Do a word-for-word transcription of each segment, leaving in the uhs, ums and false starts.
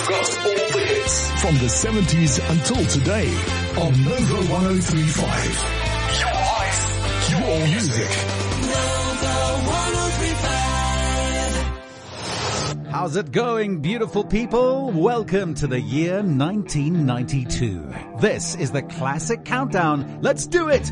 We've got all the hits from the seventies until today on Nova one oh three point five. Your life, your music. Nova one oh three point five. How's it going, beautiful people? Welcome to the year nineteen ninety-two. This is the Classic Countdown. Let's do it!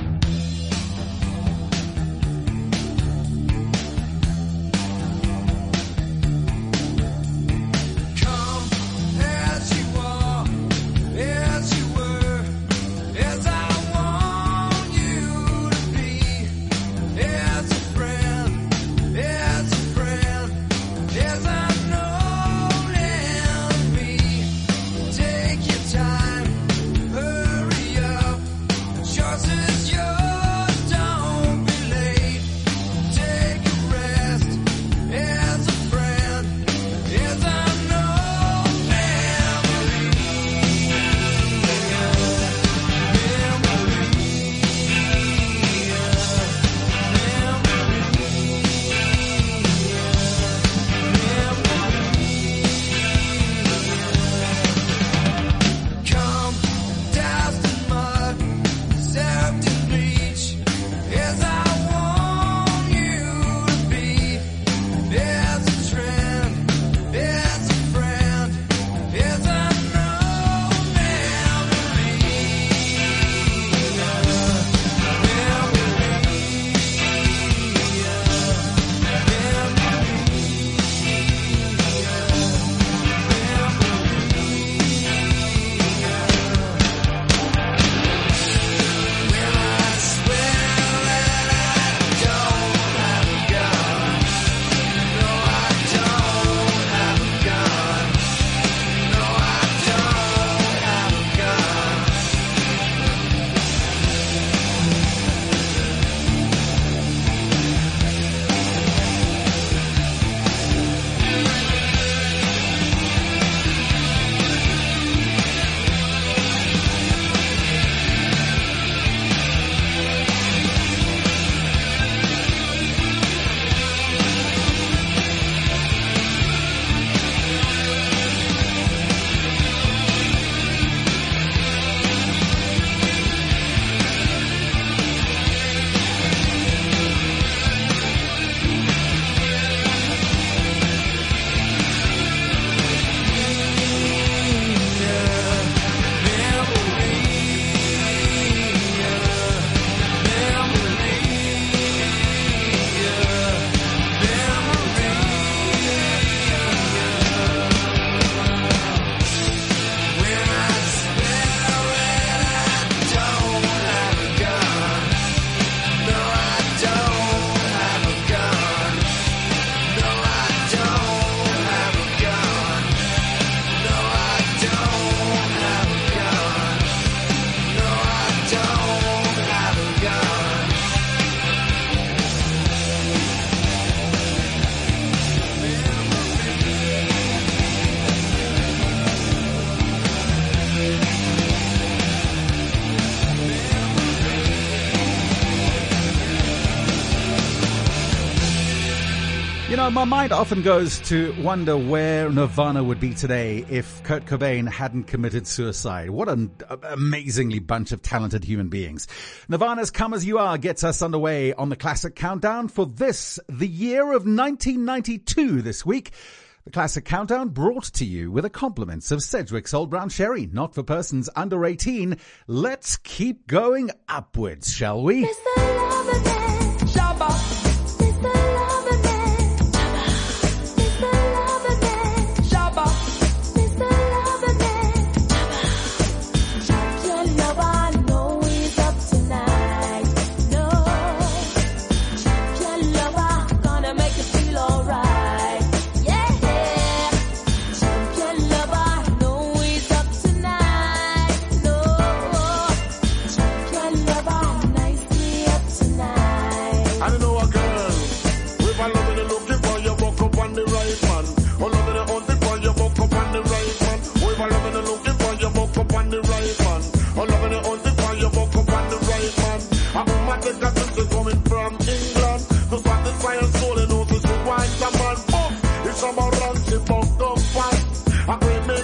You know, my mind often goes to wonder where Nirvana would be today if Kurt Cobain hadn't committed suicide. What an amazingly bunch of talented human beings. Nirvana's Come As You Are gets us underway on the Classic Countdown for this, the year of nineteen ninety-two this week. The Classic Countdown brought to you with the compliments of Sedgwick's Old Brown Sherry, not for persons under eighteen. Let's keep going upwards, shall we? It's the love of it. Shabba. It's the love of it. It's the love of it. Shabba. It's the love of it. Champion lover, know he's up tonight. No. Champion lover, gonna make you feel alright. Yeah. Champion lover, know he's up tonight. No. Champion lover, nicely up tonight. I don't know a girl. If I love it, looking for you, walk up on the right man. Oh, love it, hunting for you, walk up on the right man. Oh, if I love it, looking for you, walk up on the right man. Oh, love it, hunting for you, walk up on the right man. I'm a man that got this coming from England. To satisfy her soul and also to wind some man. Oh, it's about run, she bumped up fast. I pray me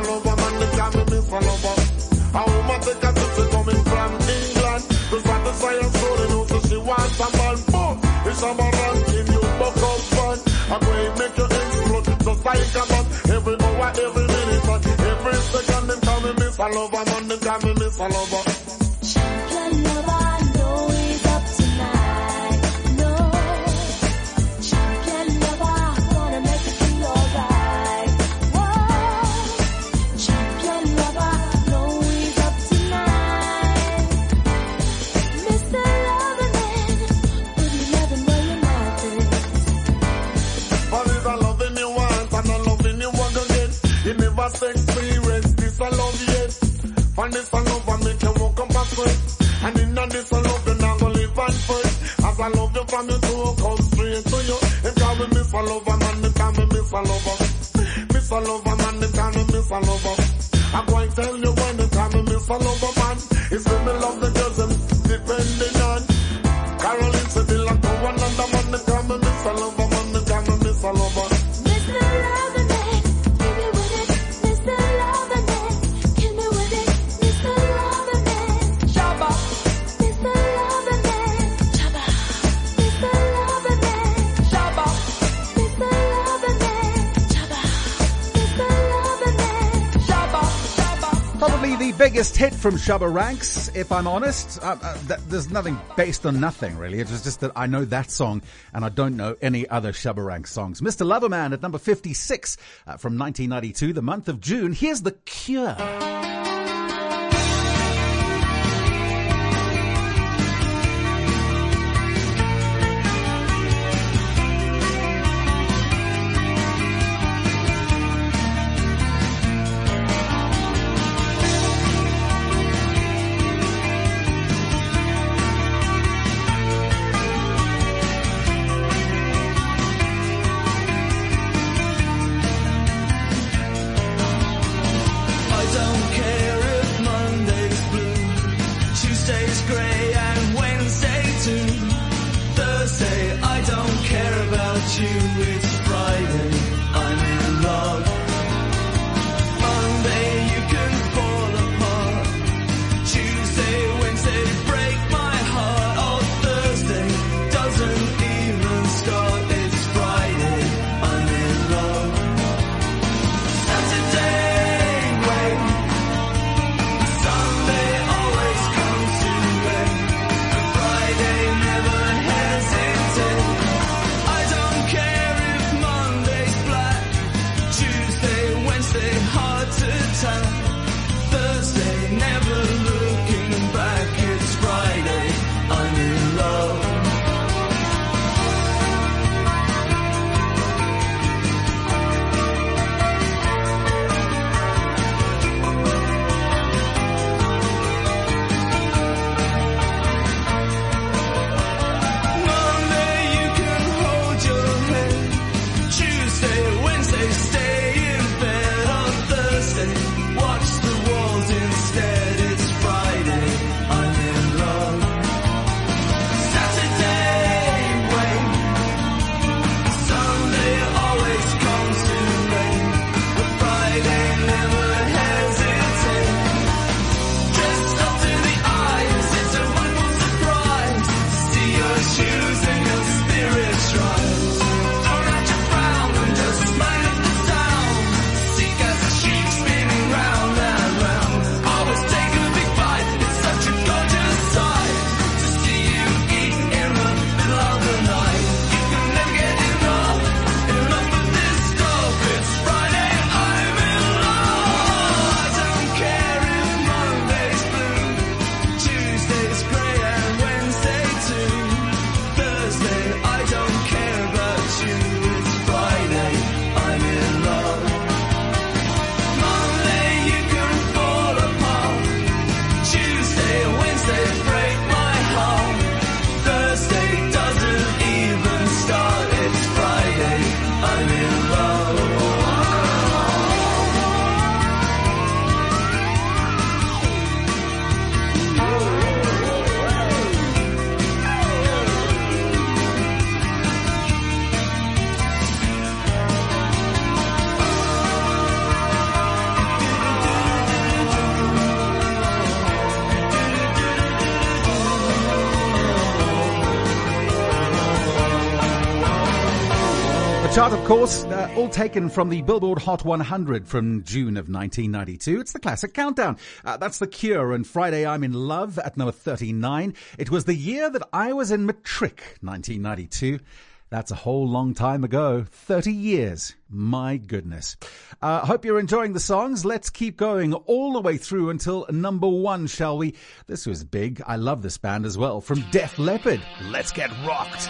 lover, man, they call me Mister Lover. A woman take a sister coming from England to satisfy her soul, you know, so she wants a man. Boom, it's a man in you, buck up fun. I'm going to make you explode, it's just like a man. Every hour, every minute, and every second, they call me Mister Lover, man, they call me Mister Lover. Champion lover, I know he's up tonight. No, champion lover, gonna make you feel alright. Whoa, champion lover, know he's up tonight. Mister Loverman, would you never know your mouth is? But it's a loving you want and a loving you want again. You never experience this a love yet. And this a love and make you walk up and sweat. And in a this a love you not gonna live and fight. As I love you from you to come straight to you. They call me Mister Lover, man, they call me Mister Lover. Mister Lover, man, they call me Mister Lover. I'm going to tell you when they call me Mister Lover, man. It's when me love the girls them depending on. Caroline Seville and to one another, man, they call me Mister Lover, man, they call me Mister Lover. Mister Loverman, give me with it. Mister Loverman, kill me with it. Mister Loverman, Shabba. Mister Loverman, Shabba. Mister Loverman, Shabba. Mister Loverman, Shabba. Mister Loverman, Shabba. Shabba. Probably the biggest hit from Shabba Ranks, if I'm honest. Uh, uh, th- there's nothing based on nothing, really. It was just that I know that song and I don't know any other Shabba Ranks songs. Mister Loverman at number fifty-six uh, from nineteen ninety-two, the month of June. Here's The Cure. I don't care. chart, of course, uh, all taken from the Billboard Hot one hundred from June of nineteen ninety-two. It's the classic countdown. Uh, that's The Cure and Friday I'm in Love at number thirty-nine. It was the year that I was in matric, nineteen ninety-two. That's a whole long time ago. thirty years. My goodness. I uh, hope you're enjoying the songs. Let's keep going all the way through until number one, shall we? This was big. I love this band as well. From Def Leppard, Let's Get Rocked.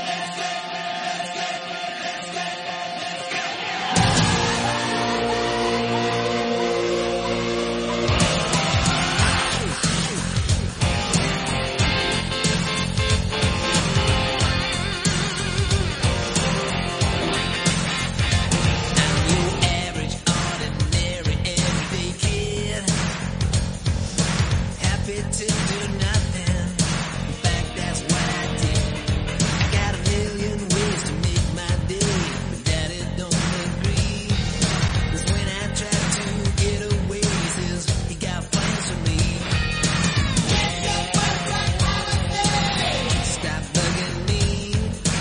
To do nothing, in fact that's what I did. Got a million ways to make my day, but daddy don't agree. 'Cause when I try to get away, he says he got plans for me. Let's go for a holiday. Stop bugging me.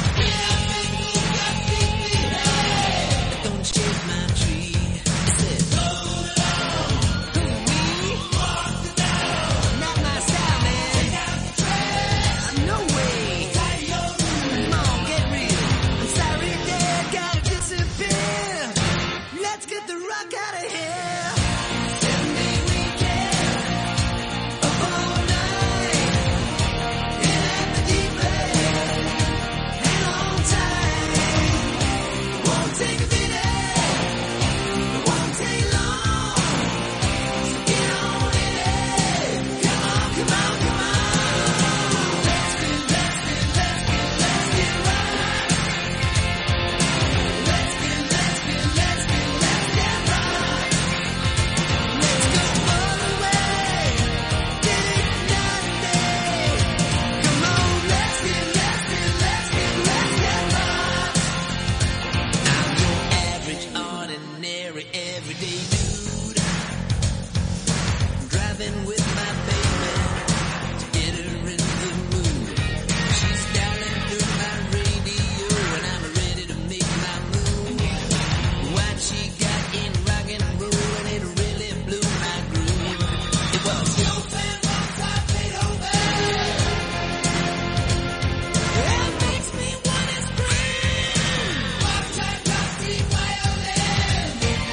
Don't shake my tree. He said, hold it on. Who, me? Walk the down. Not my style, man. Take out the trash. No way. Come on, get real. I'm sorry, Dad, gotta disappear. Let's get the rock out of here. Seven-day weekend. Up all night. In at the deep end. Hang on tight. Won't take a minute. It won't take long. So get on in it. Come on, come on, come on. Let's get, let's get, let's get, let's get right. Let's get, let's get, let's get, let's get right. Let's go all the way. Get it Monday. Come on, let's get, let's get, let's get, let's get right. I'm your average, ordinary, everyday dude. Driving with my baby to get her in the mood. She's dialing through my radio and I'm ready to make my move. What she got in rock and roll and it really blew my groove. It was Chopin, Mozart, Beethoven. It makes me wanna scream. Mozart, Rusty, violin.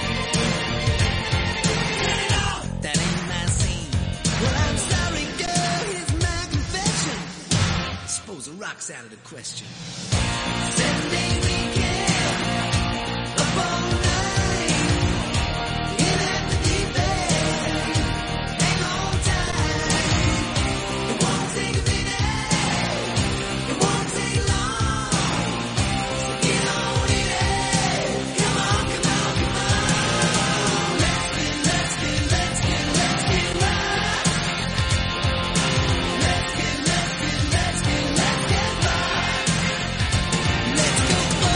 Turn it off. That ain't my scene. Well, I'm sorry, girl, here's my confession. Suppose a rock's out of the question. Seven-day weekend. Up all night. In at the deep end. Hang on tight. It won't take a minute. It won't take long. So get on in it. Come on, come on, come on. Let's get, let's get, let's get, let's get right. Let's get, let's get, let's get, let's get right. Let's go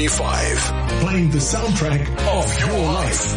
thirty-five. Playing the soundtrack of your life.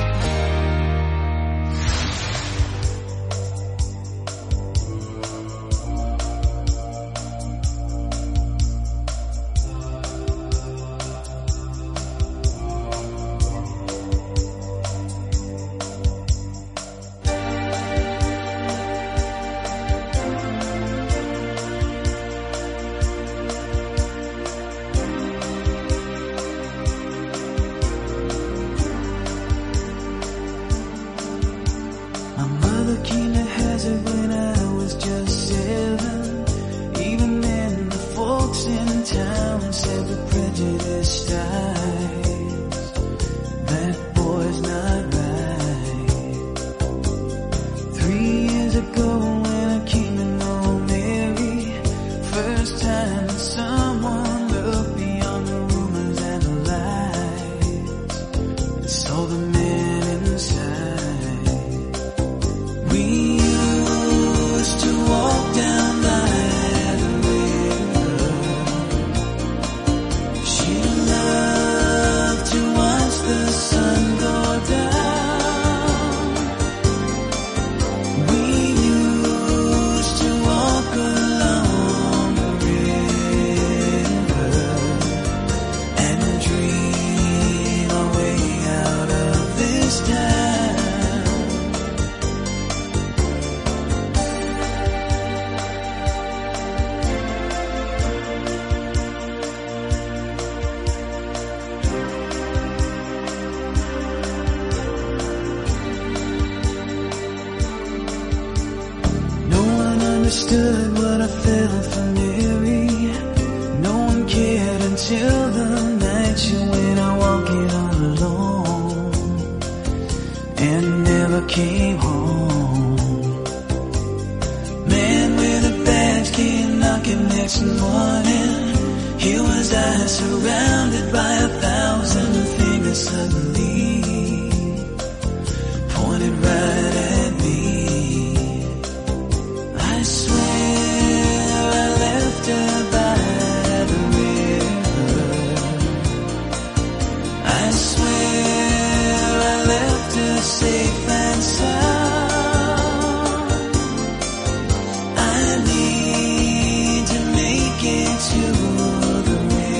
Understood what I felt for Mary. No one cared until the night she went out walking all alone and never came home. Man with a badge came knocking next morning. Here was I surrounded by a thousand fingers suddenly pointed right at me. I swear I left her by the river. I swear I left her safe and sound. I need to make it to the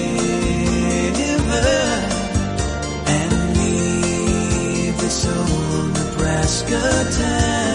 river and leave this old Nebraska town.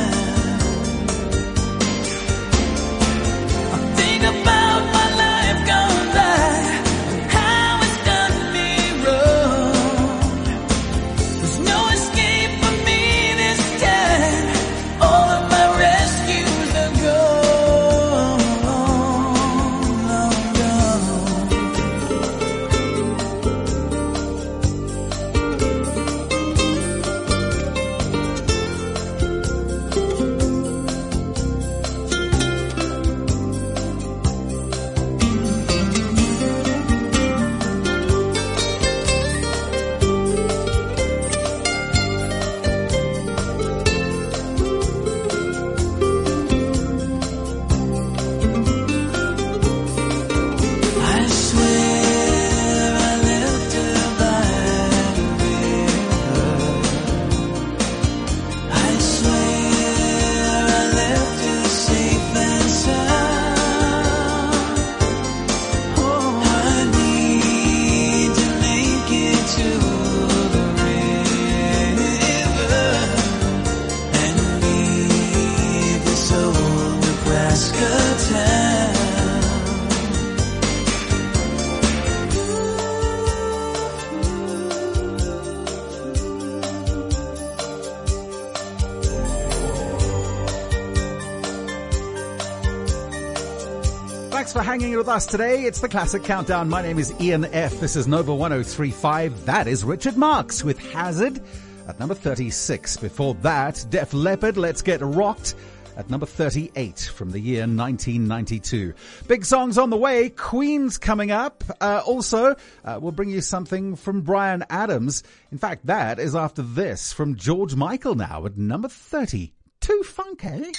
Thanks for hanging with us today. It's the Classic Countdown. My name is Ian F. This is Nova one oh three point five. That is Richard Marx with Hazard at number thirty-six. Before that, Def Leppard, Let's Get Rocked at number thirty-eight from the year nineteen ninety-two. Big songs on the way. Queen's coming up. Uh, also, uh, we'll bring you something from Bryan Adams. In fact, that is after this from George Michael now at number thirty. Too funky.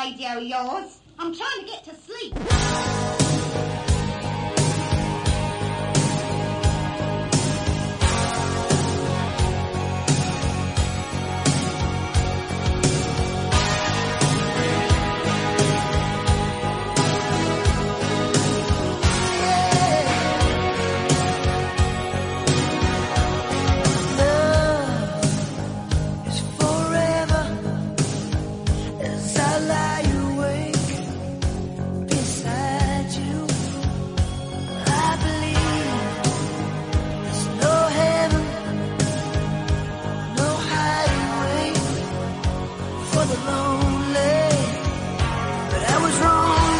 radio, yours. I'm trying to get to sleep. As I lie awake beside you, I believe there's no heaven, no hideaway for the lonely. But I was wrong,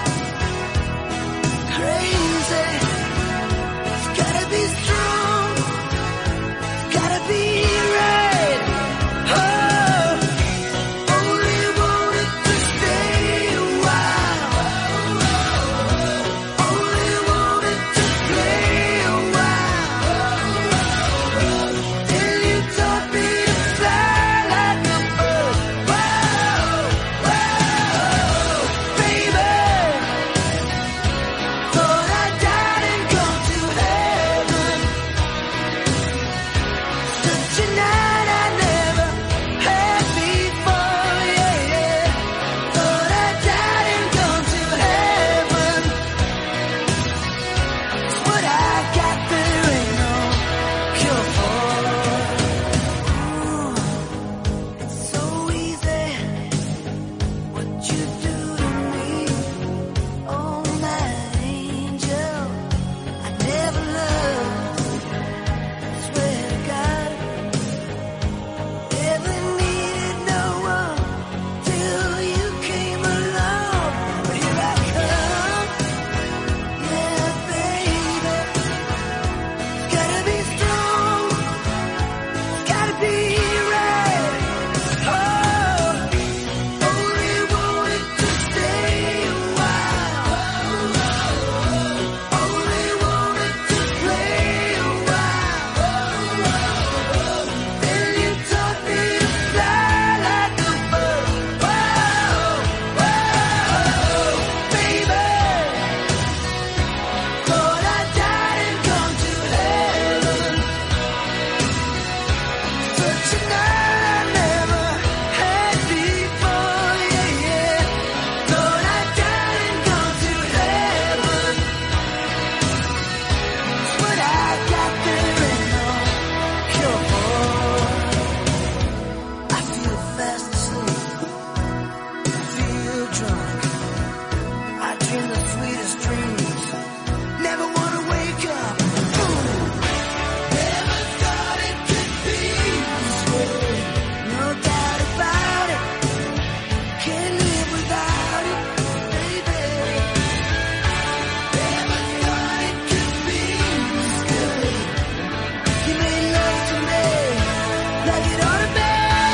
crazy. It's gotta be strong, it's gotta be right. Oh, only wanted to stay a while. Only wanted to play a while. Till you taught me to fly like a bird. Whoa, whoa, baby. Thought I died and gone to heaven. Such a night I never had before, yeah, yeah. Thought I died and gone to heaven. It's what I got, there ain't no cure for. Ooh, it's so easy what you do to me. Oh, my angel, I never loved, swear to God. Never needed no one till you came along. But here I come, yeah, baby. It's gotta be strong, it's gotta be right. Oh, only wanted to stay a while. Only wanted to play a while. Then you taught me to fly like a bird. Whoa, whoa, baby. Thought I died and gone to heaven. Such a night I never had before, yeah, yeah. Thought I died and gone to heaven. It's what I got, there ain't no cure for. I feel fast asleep, feel drunk. I dream the sweetest dreams, never wanna wake up. Ooh. Never thought it could be this way, no doubt about it. Can't live without it, baby. Never thought it could be this good. You made love to me like it ought to be.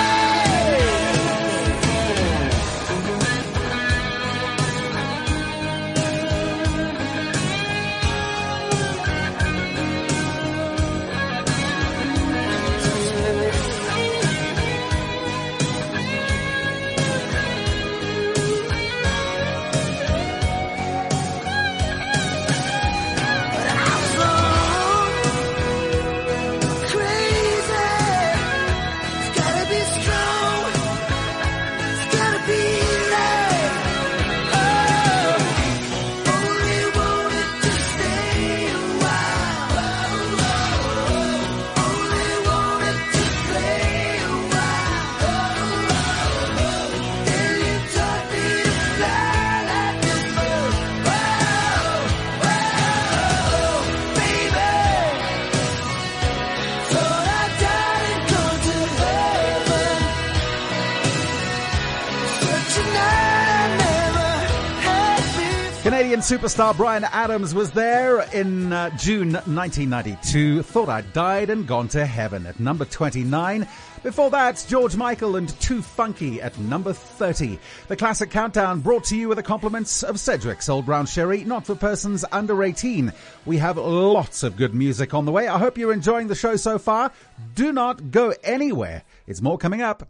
But I was wrong, crazy. It's gotta be strong, it's gotta be right. Oh, only wanted to stay a while. Only wanted to play a while. Then you taught me to fly like a bird. Whoa, whoa, baby. Thought I died and gone to heaven. Such a night I never had before. Canadian superstar Bryan Adams was there in uh, June nineteen ninety-two. Thought I'd died and gone to heaven at number twenty-nine. Before that, George Michael and Too Funky at number thirty. The Classic Countdown brought to you with the compliments of Cedric's Old Brown Sherry, not for persons under eighteen. We have lots of good music on the way. I hope you're enjoying the show so far. Do not go anywhere. It's more coming up.